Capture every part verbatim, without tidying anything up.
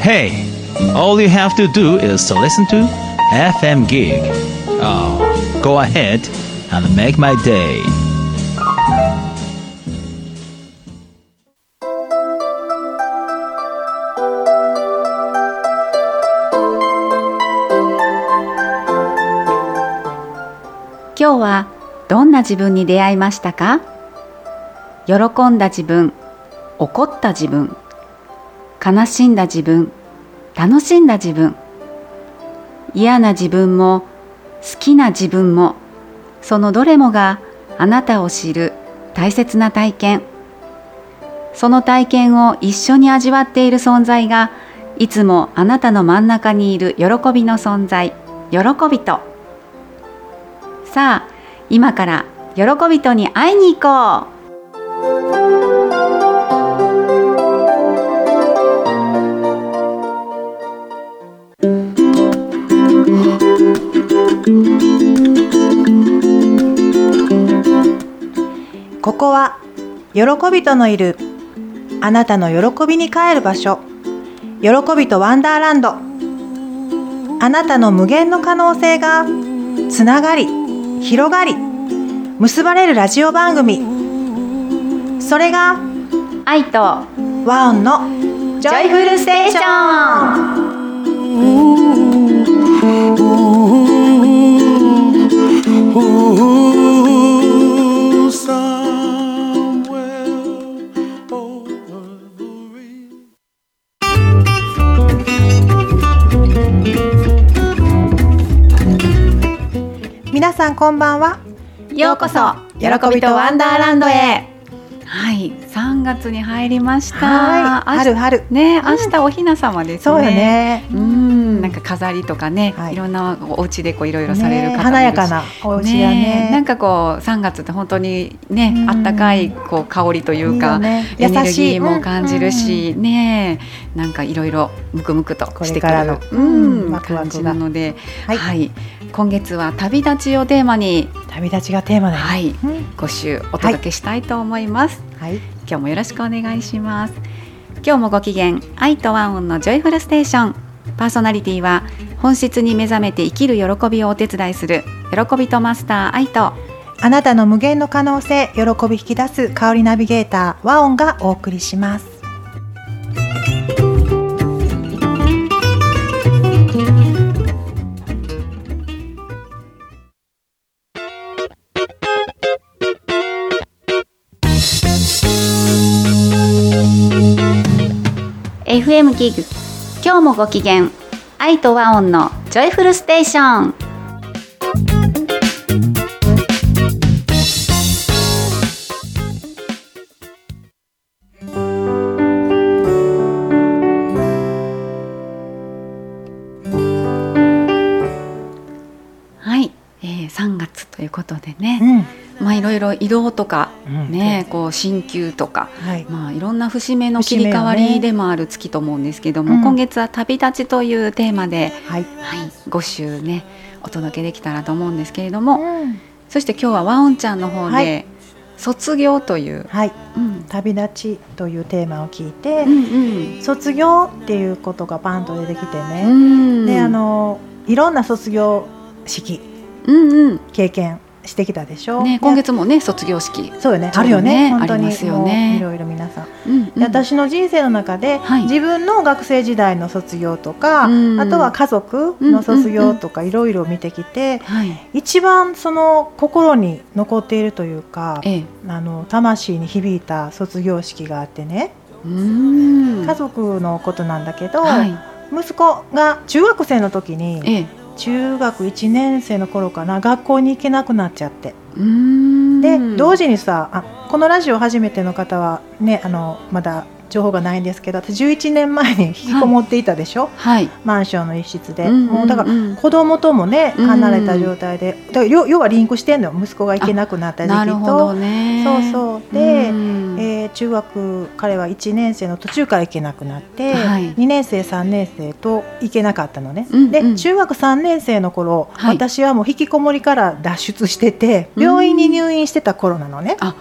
Hey, all you have to do is to listen to エフエム Gig. Oh, go ahead and make my day. 今日はどんな自分に出会いましたか？喜んだ自分、怒った自分、悲しんだ自分、楽しんだ自分、嫌な自分も好きな自分も、そのどれもがあなたを知る大切な体験。その体験を一緒に味わっている存在が、いつもあなたの真ん中にいる喜びの存在、喜びと。さあ、今から喜びとに会いに行こう。 ここは喜びとのいるあなたの喜びに帰る場所、喜びとワンダーランド。あなたの無限の可能性がつながり広がり結ばれるラジオ番組、それが愛と和音のジョイフルステーション。皆さんこんばんは。 ようこそ喜びとワンダーランドへ。 はい、さんがつに入りました。 はい、春春ね、明日おひな様ですね。 そうよね。 うん、なんか飾りとかね、 はい、 いろんなお家でこういろいろされる方もいるし、ね、 華やかなお家やね。 なんかこうさんがつって本当にね、あったかいこう香りというか、いいね、エネルギーも感じるし、うん、ね、なんかいろいろムクムクとしてくるの、うん、ワクワク感じなので、はい、はい、今月は旅立ちをテーマに、 旅立ちがテーマだよね。 はい、うん、ご週お届けしたいと思います。 はい、 今日もよろしくお願いします。今日もご機嫌、愛と和音のジョイフルステーション。パーソナリティは本質に目覚めて生きる喜びをお手伝いする喜びとマスター愛と、 あなたの無限の可能性、喜び引き出す香りナビゲーター和音がお送りします。 エフエム ギグ、今日もご機嫌、愛と和音のジョイフルステーション。はい、えー、さんがつということでね、うん、まあいろいろ移動とか、ね、うん、こう進級とか、はい、まあいろんな節目の切り替わりでもある月と思うんですけども、ね、今月は旅立ちというテーマで、はいはい、ご週ねお届けできたらと思うんですけれども、うん、そして今日は和音ちゃんの方で、はい、卒業という、はい、うん、 旅立ちというテーマを聞いて、うんうん、卒業っていうことがパンと出てきてね、うん、であのいろんな卒業式、うんうん、経験してきたでしょ、 ね、今月もね卒業式、 そうよね、あるよね、本当にありますよね、 いろいろ皆さん、うんうん、私の人生の中で、はい、自分の学生時代の卒業とか、うん、あとは家族の卒業とかいろいろ見てきて、はい、一番その心に残っているというか、ええ、あの魂に響いた卒業式があってね、うーん、家族のことなんだけど、はい、息子が中学生の時に、ええ、中学いちねん生の頃かな、学校に行けなくなっちゃって、うーん、で同時にさ、あ、このラジオ初めての方はね、あのまだ情報がないんですけど、私じゅういちねんまえに引きこもっていたでしょ、はい、マンションの一室で、うんうんうん、もうだから子供ともね離れた状態で、だから要、要はリンクしてんのよ、息子が行けなくなった時期と、なるほどね、そうそうで、うん、えー、中学、彼はいちねん生の途中から行けなくなって、はい、にねん生さんねん生と行けなかったのね、うんうん、で中学さんねん生の頃、はい、私はもう引きこもりから脱出してて病院に入院してた頃なのね、うん、あ、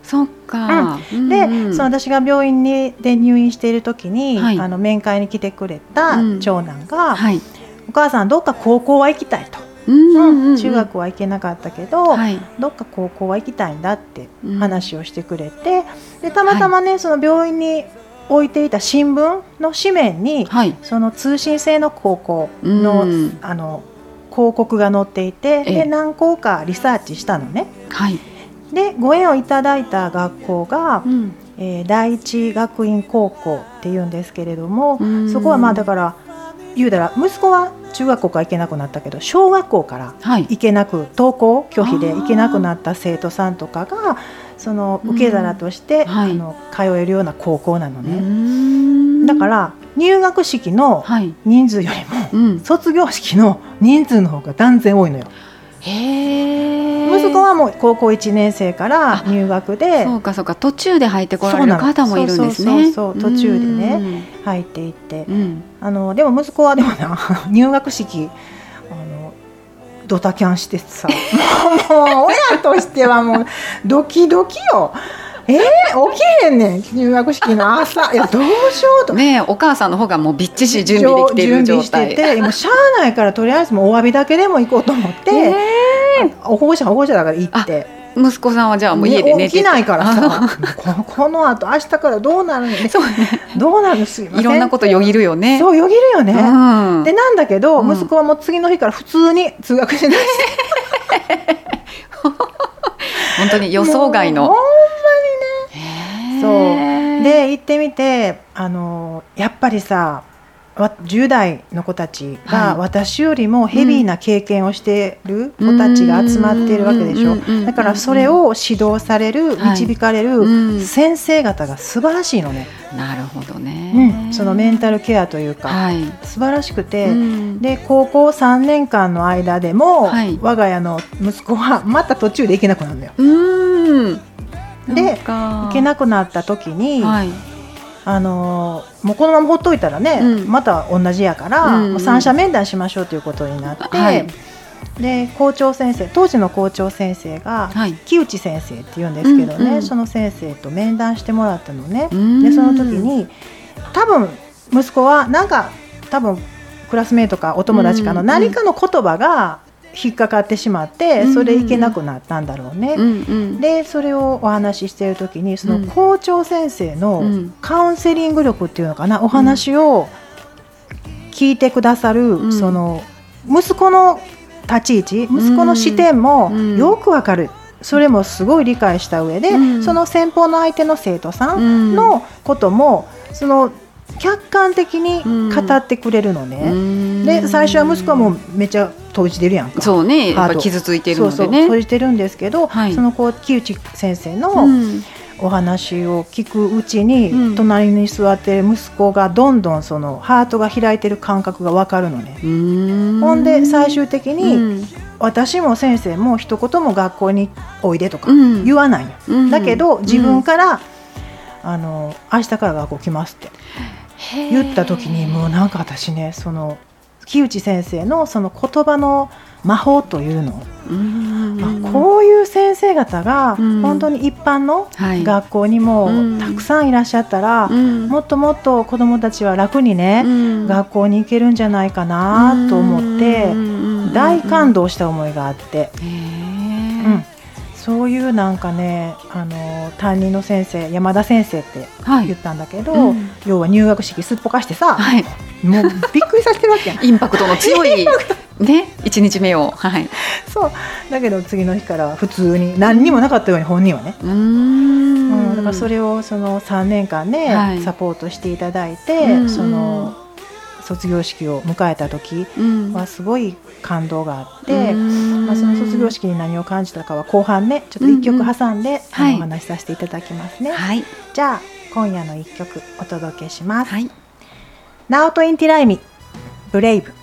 そっか、 うん、で、うんうん、その私が病院にで入院している時に、はい、あの面会に来てくれた長男が、うんはい、お母さんどっか高校は行きたいと、うんうんうん、中学は行けなかったけど、はい、どっか高校は行きたいんだって話をしてくれて、うん、でたまたまね、はい、その病院に置いていた新聞の紙面に、はい、その通信制の高校 の,、うん、あの広告が載っていて、で何校かリサーチしたのね、はい、でご縁をいただいた学校が、うんえー、第一学院高校っていうんですけれども、そこはまあだから言うたら息子は中学校から行けなくなったけど小学校から行けなく、はい、登校拒否で行けなくなった生徒さんとかがその受け皿として、うんはい、あの通えるような高校なのね。だから入学式の人数よりも、はいうん、卒業式の人数の方が断然多いのよ。へ息子はもう高校いちねん生から入学で、 そうかそうか、途中で入ってこられる方もいるんですね。 そうそうそうそう、途中でね入っていって、うん、あのでも息子はでもな入学式あのドタキャンしてさもう親としてはもうドキドキよ。えー、起きへんねん入学式の朝いやどうしようとねえ、お母さんの方がもうびっちし準備できている状態、準備しててもうしゃあないからとりあえずもうお詫びだけでも行こうと思って、えー、お保護者保護者だから行って、 息子さんはじゃあもう家で寝て起きないからさこ, この後明日からどうなるの、ね、そうね、どうなるのすいません、 いろんなことよぎるよね。 そうよぎるよね、うん、でなんだけど、うん、息子はもう次の日から普通に通学しだして本当に予想外の、 ほんまにね、そうで行ってみて、あのやっぱりさじゅう代の子たちが私よりもヘビーな経験をしている子たちが集まっているわけでしょ。だからそれを指導される、導かれる先生方が素晴らしいのね。 なるほどね、 うん、そのメンタルケアというか、はい、素晴らしくて、で高校さんねんかんの間でも、はい、我が家の息子はまた途中で行けなくなるんだよ。うんで行けなくなった時に、はいあのー、もうこのままほっといたらね、うん、また同じやから、うんうん、もう三者面談しましょうということになって、はい、で校長先生当時の校長先生が、はい、木内先生っていうんですけどね、うんうん、その先生と面談してもらったのね。でその時に多分息子はなんか多分クラスメートかお友達かの何かの言葉が引っかかってしまってそれいけなくなったんだろうね、うんうん、でそれをお話ししている時にその校長先生のカウンセリング力っていうのかな、お話を聞いてくださる、うん、その息子の立ち位置、息子の視点もよくわかる、それもすごい理解した上で、うん、その先方の相手の生徒さんのこともその客観的に語ってくれるのね、うん、で最初は息子はもうめっちゃ閉じてるやんか。 そうね、やっぱ傷ついてるのでね、そうそう閉じてるんですけど、はい、そのこう木内先生のお話を聞くうちに、うん、隣に座ってる息子がどんどんそのハートが開いてる感覚が分かるのね。うーん、ほんで最終的に、うん、私も先生も一言も学校においでとか言わないよ、うん、だけど自分から、うん、あの明日から学校来ますって言った時にもうなんか私ね、その木内先生のその言葉の魔法というの、うんあこういう先生方が本当に一般の学校にもたくさんいらっしゃったら、うん、もっともっと子どもたちは楽にね、うん、学校に行けるんじゃないかなと思って大感動した思いがあって、うんそういうなんかね、あの担任の先生山田先生って言ったんだけど、はいうん、要は入学式すっぽかしてさ、はい、もうびっくりさせてるわけやんインパクトの強いね、いちにちめを、はい、 そうだけど次の日から普通に何にもなかったように本人はね、うーん、うん、だからそれをそのさんねんかんね、はい、サポートしていただいて、その卒業式を迎えた時はすごい感動があって、うんまあ、その卒業式に何を感じたかは後半ねちょっといっきょく挟んで、うんうん、あのお話しさせていただきますね、はい、じゃあ今夜のいっきょくお届けします、はい、ナオト・インティライミブレイブ。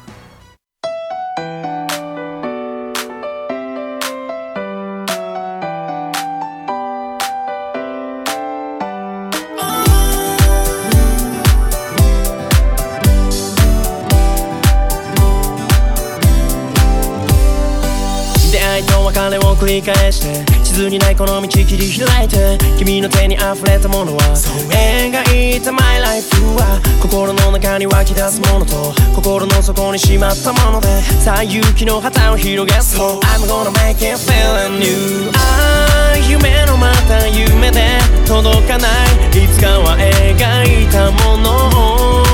でを繰り返して地図にないこの道切り開いて君の手に溢れたものは描いた My life は心の中に湧き出すものと心の底にしまったものでさあ勇気の旗を広げそう I'm gonna make it feel new ああ夢のまた夢で届かないいつかは描いたものを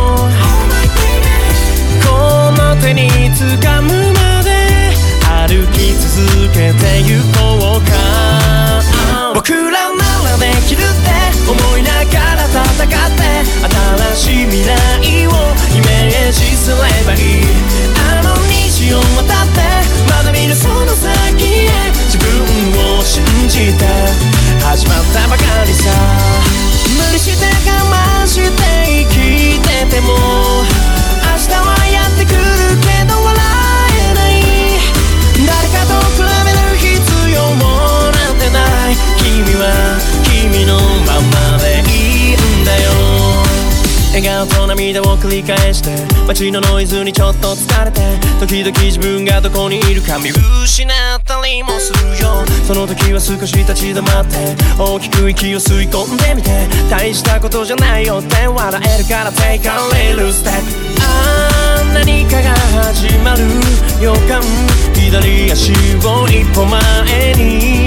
この手に掴むまで歩き続けてゆこうか僕らならできるって思いながら戦って新しい未来をイメージすればいいあの虹を渡ってまだ見ぬその先へ自分を信じて始まったばかりさ無理して我慢して生きてても明日はやってくるけど笑えない誰かと比べる必要もなんてない君は君のままでいいんだよ笑顔と涙を繰り返して街のノイズにちょっと疲れて時々自分がどこにいるか見失ったりもするよその時は少し立ち止まって大きく息を吸い込んでみて大したことじゃないよって笑えるから Take a little step あー何かが始まる予感左足を一歩前に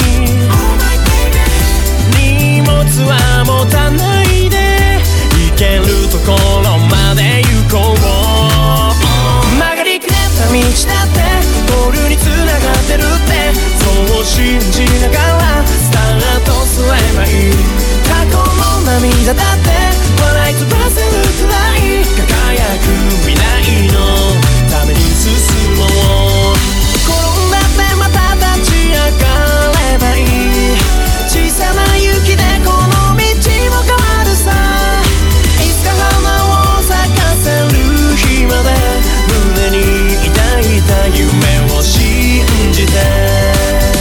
荷物は持たないで行けるところまで行こう曲がりくねった道だってゴールに繋がってるってそう信じながらスタートすればいい過去の涙だって笑い飛ばせるくらい輝く未来のために進もう転んだってまた立ち上がればいい小さな雪でこの道も変わるさいつか花を咲かせる日まで胸に抱いた夢を信じて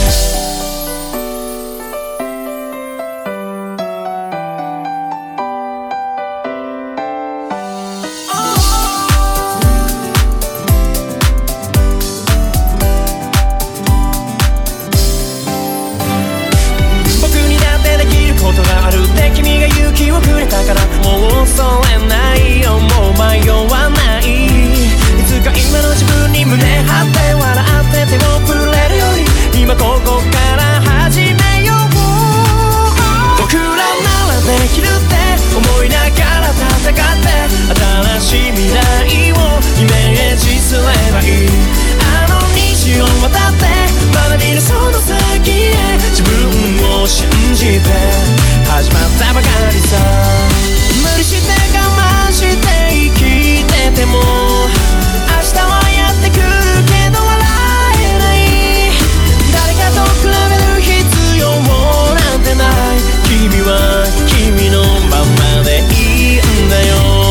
君が勇気をくれたからもう恐れないよもう迷わないいつか今の自分に胸張って笑って手を振れるより今ここから始めよう僕らならできるって思いながら戦って新しい未来をイメージすればいいあの虹を渡ってまだ見ぬその先へ自分を信じて始まったばかりさ無理して我慢して生きてても明日はやってくるけど笑えない誰かと比べる必要もなんてない君は君のままでいいんだよ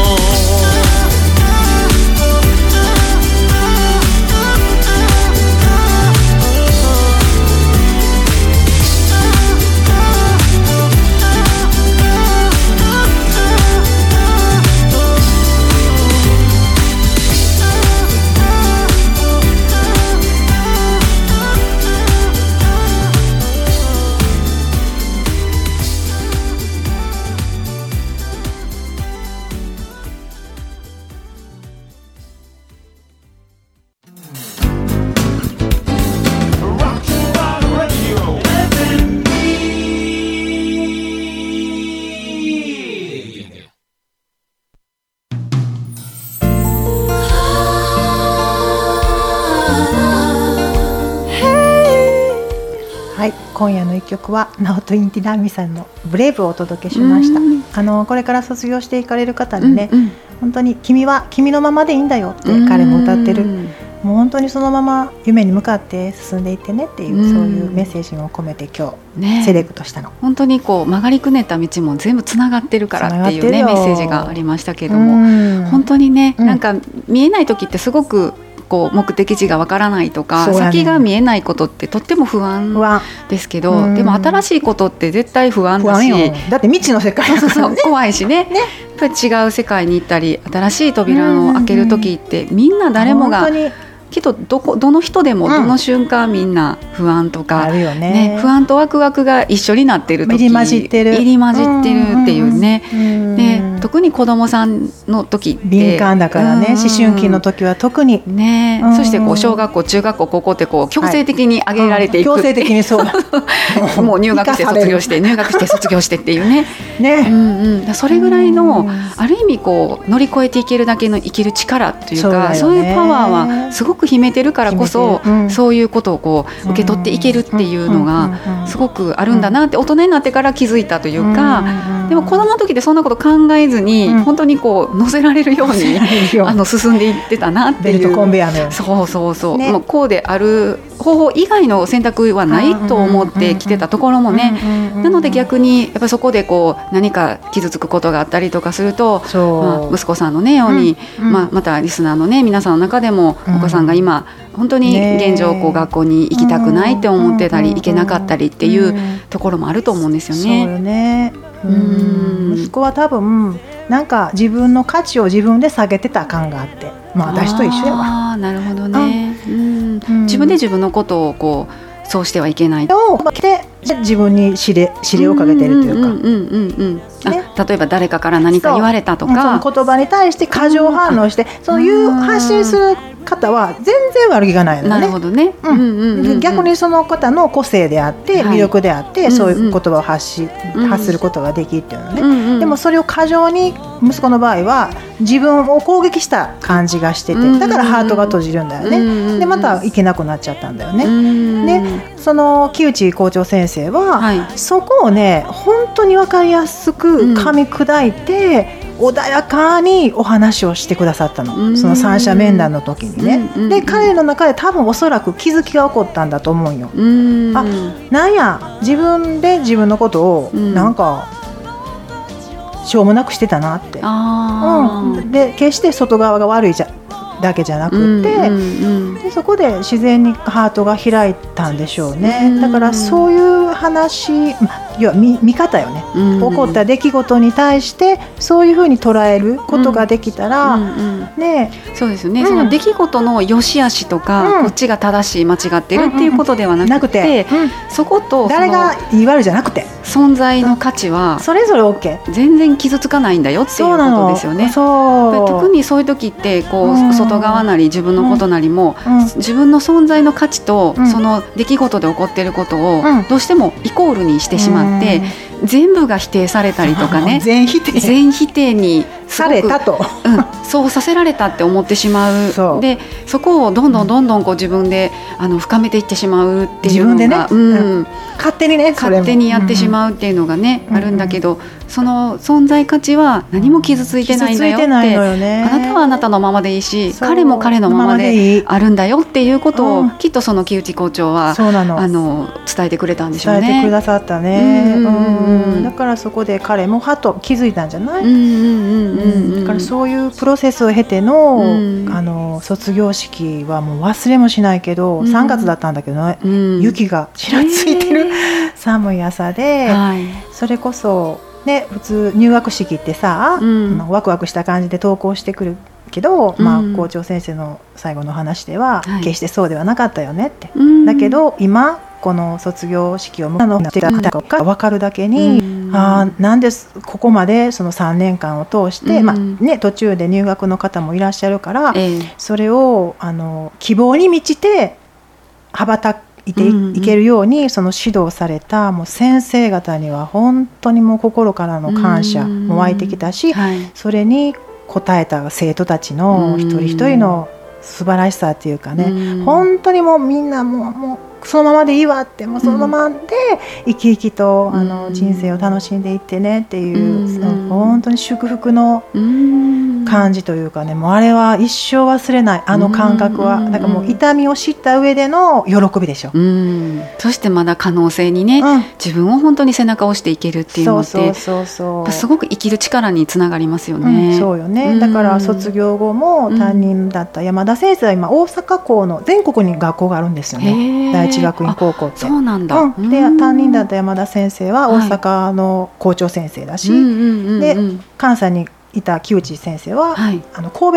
今夜の一曲はナオト・インティラミさんのブレイブをお届けしました。あのこれから卒業していかれる方にね、うんうん、本当に君は君のままでいいんだよって彼も歌ってる、もう本当にそのまま夢に向かって進んでいってねっていう、そういうメッセージを込めて今日、ね、セレクトしたの。 本当にこう曲がりくねった道も全部つながってるからっていうねメッセージがありましたけれども、本当にね、うん、なんか見えない時ってすごくこう目的地がわからないとか、ね、先が見えないことってとっても不安ですけど、でも新しいことって絶対不安だし、 だって未知の世界だからね、そうそうそう怖いし ね, ねやっぱり違う世界に行ったり新しい扉を開ける時ってみんな誰もがきっとどこどの人でもどの瞬間みんな不安とか、 あるよねね、不安とワクワクが一緒になってる時、 入り混じってる入り混じってるっていうね、で特に子供さんの時って敏感だからね、思春期の時は特にね、そしてこう小学校中学校高校ってこう強制的に上げられていく、 はい、強制的にそうもう入学して卒業して入学して卒業してっていうねね、 うんうん、それぐらいのある意味こう乗り越えていけるだけの生きる力というか、そういうパワーはすごく秘めてるからこそ、うん、そういうことをこう受け取っていけるっていうのがすごくあるんだなって大人になってから気づいたというか、でも子供の時でそんなこと考えずに、うん、本当にこう乗せられるようにあの進んでいってたなっていう、 ベルトコンベヤーのように、 そうそうそう、ね、もうこうである方法以外の選択はないと思ってきてたところもね、なので逆にやっぱりそこでこう何か傷つくことがあったりとかすると、まあ、息子さんのねように、うんうん、まあ、またリスナーのね皆さんの中でもお子さんが今本当に現状こう学校に行きたくないって思ってたり、行けなかったりっていうところもあると思うんですよね。 そうよね。うん、息子は多分なんか自分の価値を自分で下げてた感があって、まあ私と一緒やわ。 あ、なるほどね、うん、うん、自分で自分のことをこうそうしてはいけないをで自分に指令、指令をかけてるというか、 うんうんうんうん、ね、例えば誰かから何か言われたとか、 その言葉に対して過剰反応して、そういう発信する方は全然悪気がないのね。 なるほどね、 うんうんうんうん、逆にその方の個性であって魅力であって、はい、そういう言葉を発し、うんうん、発することができるっていうのね、うんうん、でもそれを過剰に息子の場合は自分を攻撃した感じがしてて、だからハートが閉じるんだよね、うんうん、でまたいけなくなっちゃったんだよね、うん、でその木内校長先生は、はい、そこをね本当に分かりやすく噛み砕いて、うん、穏やかにお話をしてくださったの、うん、その三者面談の時にね、うんうん、で彼の中で多分おそらく気づきが起こったんだと思うよ、うん、あ、なんや自分で自分のことをなんかしょうもなくしてたなって、うんうん、で決して外側が悪いじゃだけじゃなくて、うんうんうん、でそこで自然にハートが開いたんでしょうね、うん、だからそういう話、要は 見, 見方よね、うん、起こった出来事に対してそういうふうに捉えることができたら、うんうんうん、ね、 そうですよね、うん、その出来事の良し悪しとか、うん、こっちが正しい間違ってるっていうことではなくて、うんうんうん、そこと誰が言い悪いじゃなくて存在の価値はそれぞれ OK、 全然傷つかないんだよっていうことですよね。 そうそう、 特にそういう時ってこう、うん、外側なり自分のことなりも、うん、自分の存在の価値と、うん、その出来事で起こっていることを、うん、どうしてもイコールにしてしまって、うん、全部が否定されたりとかね、 全否定全否定にされたと、 うん、そうさせられたって思ってしまう。そでそこをどんどんどんどんこう自分であの深めていってしまうっていうのが、自分でね、うん、 勝手にね勝手にやってしまうっていうのがね、うん、あるんだけど、その存在価値は何も傷ついてないんだよって、うん、ね、あなたはあなたのままでいいし、彼も彼のままであるんだよっていうことを、うん、きっとその木内校長はあの伝えてくれたんでしょうね。 伝えてくださったね、うんうんうん、だからそこで彼もはっと気づいたんじゃない、うんうんうんうん、だからそういうプロセスを経ての、うん、あの卒業式はもう忘れもしないけど、うん、さんがつだったんだけど、ね、うん、雪がちらついてる、えー、寒い朝で、はい、それこそね、普通入学式ってさ、うん、ワクワクした感じで登校してくるけど、うん、まあ、校長先生の最後の話では、はい、決してそうではなかったよねって、うん、だけど今この卒業式を迎えてた方が分かるだけに、うん、あなんでここまでそのさんねんかんを通して、うん、まあね、途中で入学の方もいらっしゃるから、ええ、それをあの希望に満ちて羽ばたいていけるように、うん、その指導されたもう先生方には本当にもう心からの感謝も湧いてきたし、うん、はい、それに応えた生徒たちの一人一人の素晴らしさっていうかね、うん、本当にもうみんなもう、もうそのままでいいわって、もうそのままで生き生きと、うん、あの人生を楽しんでいってねっていう、うん、その本当に祝福の感じというかね、もうあれは一生忘れない、あの感覚は、うん、だからもう痛みを知った上での喜びでしょ、うん、 そしてまだ可能性にね、うん、自分を本当に背中を押していけるっていうのって、そうそうそうそう、すごく生きる力につながりますよね、 うん、そうよね、うん、だから卒業後も担任だった山田先生は今大阪校の全国に学校があるんですよね、第一学院高校って。 そうなんだ、 うん、で担任だった山田先生は大阪の校長先生だし、はい、で関西にいた木内先生は、はい、あの神戸校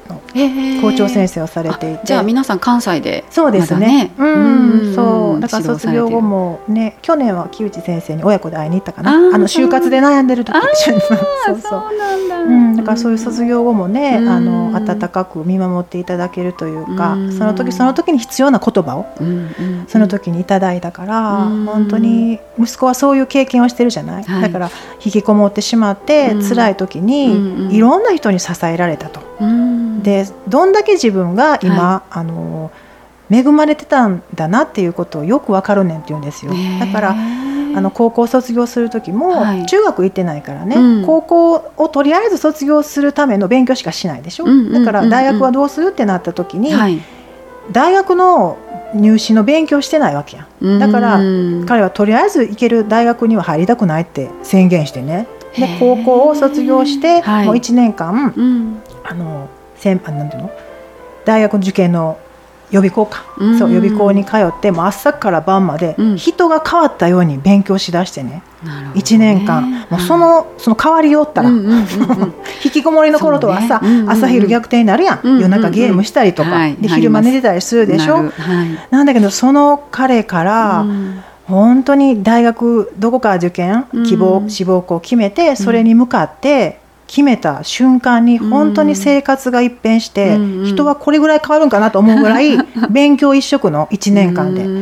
の校長先生をされていて、 じゃあ皆さん関西で、 そうですね、 まだね、 うん、そうだから卒業後もね、去年は木内先生に親子で会いに行ったかな、あの就活で悩んでる時そうそうそうなんだ、 うん、だからそういう卒業後もね、あの温かく見守っていただけるというか、その時その時に必要な言葉をその時にいただいたから、本当に息子はそういう経験をしてるじゃない、はい、だから引きこもってしまって辛い時にいろんな人に支えられたと、でどんだけ自分が今、はい、あの恵まれてたんだなっていうことをよくわかるねんって言うんですよ。だからあの高校卒業する時も、はい、中学行ってないからね、うん、高校をとりあえず卒業するための勉強しかしないでしょ、うんうんうんうん、だから大学はどうするってなった時に、はい、大学の入試の勉強してないわけやん。だから彼はとりあえず行ける大学には入りたくないって宣言してね、で高校を卒業して、はい、もういちねんかん、うん、あのせんあなんていうの大学受験の予備校か、うん、そう予備校に通ってもう朝から晩まで人が変わったように勉強しだしてね、うん、いちねんかんもうその、はい、その変わりよったら、うんうんうんうん、引きこもりの頃とはさ、ねうんうんうん、朝昼逆転になるやん、うんうんうん、夜中ゲームしたりとか、はい、で昼間寝てたりするでしょ、な、はい、なんだけどその彼から、うん、本当に大学どこか受験希望、うん、志望校を決めてそれに向かって決めた瞬間に本当に生活が一変して、うん、人はこれぐらい変わるんかなと思うぐらい勉強一色のいちねんかんで、うん、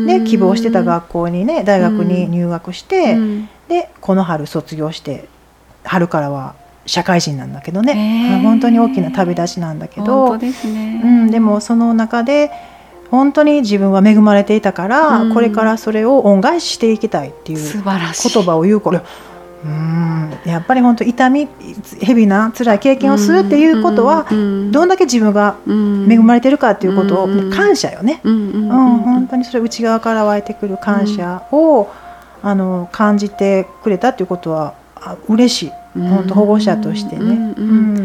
で希望してた学校にね大学に入学して、うん、でこの春卒業して春からは社会人なんだけどね、本当に大きな旅立ちなんだけど、 本当ですね、 うん、でもその中で本当に自分は恵まれていたから、うん、これからそれを恩返ししていきたいっていう言葉を言うからうんやっぱり本当痛みヘビな辛い経験をするっていうことは、うんうん、どんだけ自分が恵まれてるかっていうことを、うん、感謝よね、うんうんうんうん、本当にそれ内側から湧いてくる感謝を、うん、あの感じてくれたっていうことは嬉しい、本当保護者としてね、うんうん、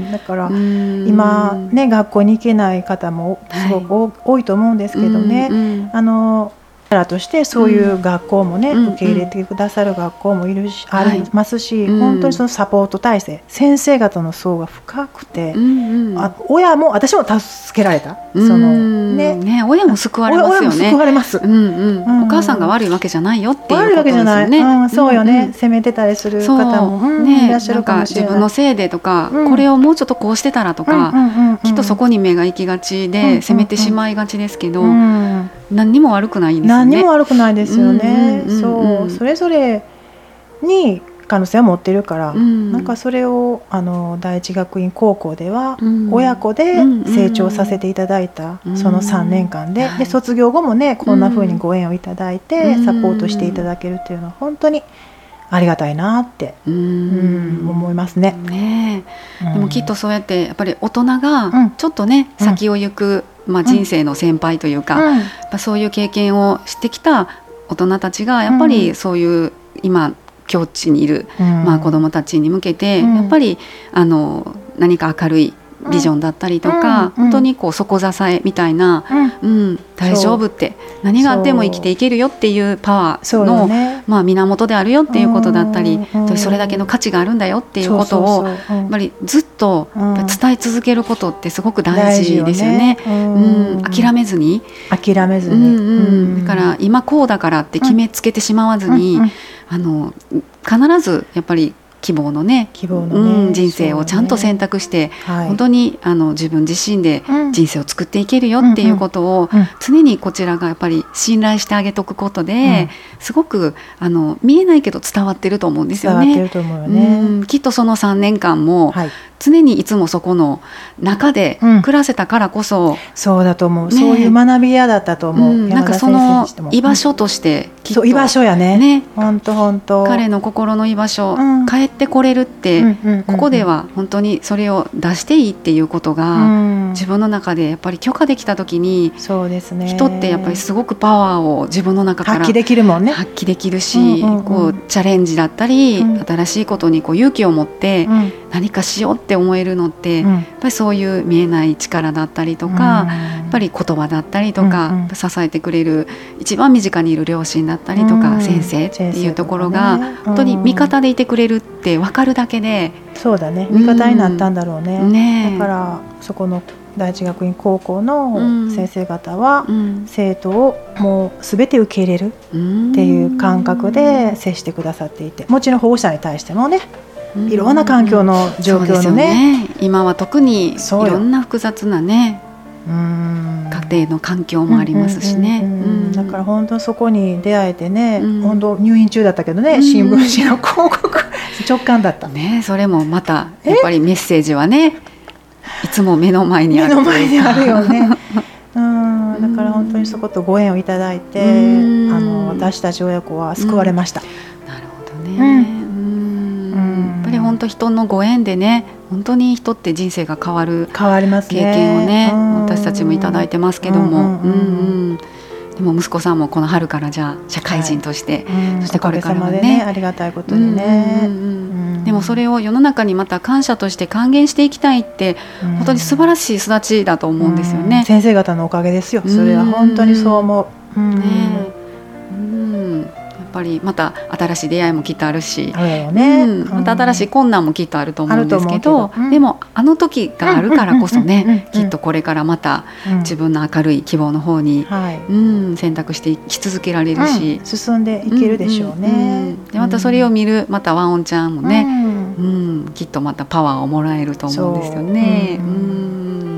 だから今ね学校に行けない方もすごく、はい、多いと思うんですけどね、うんうん、あのとしてそういう学校もね、うん、受け入れてくださる学校もいるし、うん、ありますし、はい、本当にそのサポート体制、うん、先生方の層が深くて、うんうん、あ親も私も助けられた、 うん、そのねね親も救われますよね。親も救われます、うんうんうん、お母さんが悪いわけじゃないよっていうことですよね。 悪いわけじゃない、うん、そうよね、うんうん、責めてたりする方も、うんね、いらっしゃるかもしれない。 自分のせいでとか、うん、これをもうちょっとこうしてたらとか、うんうんうんうん、きっとそこに目が行きがちで、うんうんうん、責めてしまいがちですけど、うん、何にも悪くないんですよね。 何にも悪くないですよね、うんうんうんうん、そうそれぞれに可能性を持ってるから、うん、なんかそれをあの第一学院高校では親子で成長させていただいた、うん、そのさんねんかんで、うん、で卒業後もねこんな風にご縁をいただいてサポートしていただけるっていうのは本当にありがたいなって、うんうん、思いますね。 ねえ、うん、でもきっとそうやってやっぱり大人がちょっとね、うん、先を行く、まあ、人生の先輩というか、うん、やっぱそういう経験をしてきた大人たちがやっぱりそういう今境地にいる、うんまあ、子どもたちに向けて、うん、やっぱりあの何か明るいビジョンだったりとか、うん、本当にこう底支えみたいな、うんうん、大丈夫って何があっても生きていけるよっていうパワーの、ねまあ、源であるよっていうことだったり、うん、それだけの価値があるんだよっていうことをやっぱりずっと伝え続けることってすごく大事ですよね。うん、諦めずに諦めずに、 うんうん、だから今こうだからって決めつけてしまわずに、うんうん、あの必ずやっぱり希望のね、 希望のね、 うん、人生をちゃんと選択して、ねはい、本当にあの自分自身で人生を作っていけるよっていうことを常にこちらがやっぱり信頼してあげとくことで、うん、すごくあの見えないけど伝わってると思うんですよね。 伝わってると思うよね、 うん、きっとそのさんねんかんも、はい、常にいつもそこの中で暮らせたからこそ、うん、 そうだと思う、ね、そういう学び屋だったと思う、うん、 なんかその居場所としてきっと、 そう居場所やね、ね本当本当彼の心の居場所、うん、帰ってこれるって、うんうんうんうん、ここでは本当にそれを出していいっていうことが、うん、自分の中でやっぱり許可できた時に、 そうですね、 人ってやっぱりすごくパワーを自分の中から発揮できるもんね。 発揮できるし、うんうんうん、こうチャレンジだったり、うん、新しいことにこう勇気を持って何かしようって思えるのって、うん、やっぱりそういう見えない力だったりとか、 ぱり言葉だったりとか、うんうん、支えてくれる一番身近にいる両親だったりとか、うん、先生っていうところが、ね、本当に味方でいてくれるって分かるだけで、 そうだね、味方になったんだろうね、うん、ね、だからそこの第一学院高校の先生方は、うん、生徒をもう全て受け入れるっていう感覚で接してくださっていて、もちろん保護者に対してもね、いろんな環境の状況の ね, ね今は特にいろんな複雑なね、うん家庭の環境もありますしね、 だから本当そこに出会えてね、うん、本当入院中だったけどね、うん、新聞紙の広告直感だったね。それもまたやっぱりメッセージはねいつも目の前にある目の前にあるよねうんだから本当にそことご縁をいただいて、あの私たち親子は救われました、うん、 なるほどね、うん本当人のご縁でね、本当に人って人生が変わる変わりますね、 経験をね、私たちもいただいてますけども、うんうんうん、でも息子さんもこの春からじゃあ社会人として、はい、そしてこれからは ね, ねありがたいことにね、うんうんうんうん、でもそれを世の中にまた感謝として還元していきたいって、うん、本当に素晴らしい育ちだと思うんですよね、 うん、先生方のおかげですよ、それは本当にそう思う、うんねうんやっぱりまた新しい出会いもきっとあるし、 あるよね、 うん、また新しい困難もきっとあると思うんですけど、けど、うん、でもあの時があるからこそね、きっとこれからまた自分の明るい希望の方に、うんうん、選択していき続けられるし、 うん、進んでいけるでしょうね、うんうんうん、 でまたそれを見るまたワンオンちゃんもね、うんうん、きっとまたパワーをもらえると思うんですよね、うんうん、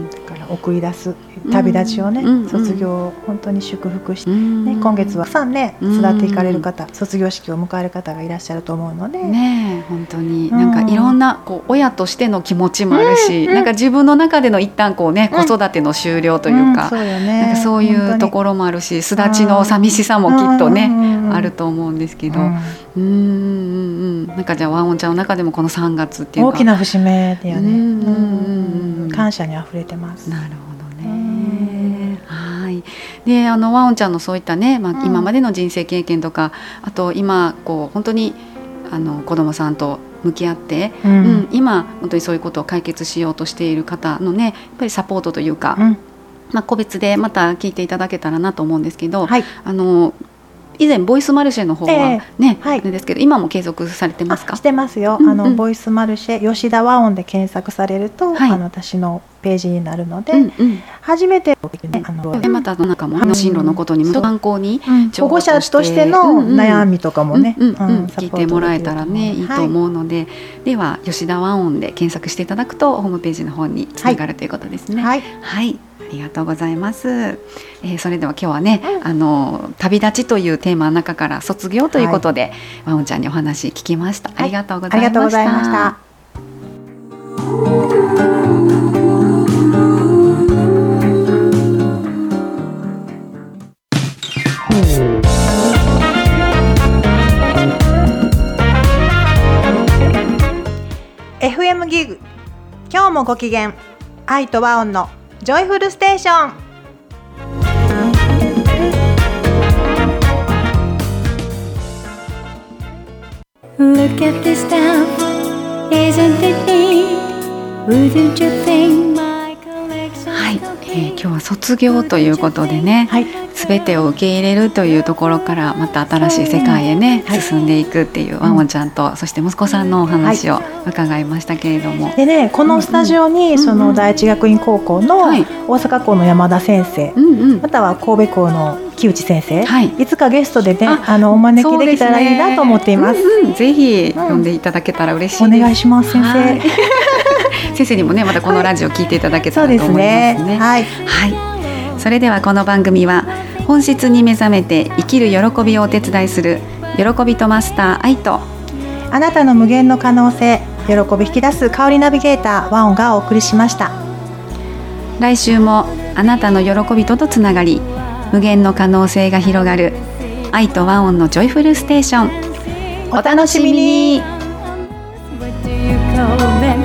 だから送り出す旅立ちをね、うん、卒業を本当に祝福して、うんね、今月はたくさんね巣立っていかれる方、うん、卒業式を迎える方がいらっしゃると思うので、 ね、本当になんかいろんなこう親としての気持ちもあるし、うん、なんか自分の中での一旦こう、ね、子育ての終了というか、うんうん そうよね、なんかそういうところもあるし、巣立ちの寂しさもきっとね、うん、あると思うんですけど、うん、うんうんうんなんかじゃあワンオンちゃんの中でもこのさんがつっていうか大きな節目だよね、うんうんうん、感謝にあふれてます。 なるほどはい、であのワンオンちゃんのそういったね、まあ、今までの人生経験とか、うん、あと今こう本当にあの子どもさんと向き合って、うんうん、今本当にそういうことを解決しようとしている方のねやっぱりサポートというか、うんまあ、個別でまた聞いていただけたらなと思うんですけど、はい、あの以前ボイスマルシェの方はね、えーはい、ですけど今も継続されてますか？ してますよ、うんうん、あのボイスマルシェ吉田和音で検索されると、はい、あの私のページになるので、うんうん、初めて、ね、あのでまたの中も進路のことにも参考に、 うん、保護者としての悩みとかもね聞いてもらえたらねいいと思うので、はい、では吉田和音で検索していただくとホームページの方につながるということですね。はい、はいありがとうございます、えー、それでは今日はね、うん、あの旅立ちというテーマの中から卒業ということで、はい、ワンオンちゃんにお話聞きました、はい、ありがとうございました。ありがとうございました。 エフエム ギグ今日もご機嫌愛と和音のジョイフルステーション。Look at this stuff, isn't it neat? Wouldn't you think my collection? はい、えー、今日は卒業ということでね、はい、全てを受け入れるというところからまた新しい世界へね、はい、進んでいくっていうワンオンちゃんと、うん、そして息子さんのお話を伺いましたけれども、はい、 でねこのスタジオに、うんうん、その第一学院高校の大阪校の山田先生、うんうん、または神戸校の木内先生、はい、いつかゲストでね あ, あのお招きできたらいいなと思っています。 うんうん、ぜひ呼んでいただけたら嬉しいです。 お願いします先生、はい、 先生にもねまたこのラジオ聞いていただけたらと思いますね。そうですね、はいはい、それではこの番組は本質に目覚めて生きる喜びをお手伝いする喜びとマスター愛とあなたの無限の可能性喜び引き出す香りナビゲーターワンオンがお送りしました。 来週もあなたの喜びととつながり無限の可能性が広がる愛とワンオンのジョイフルステーション、お楽しみに。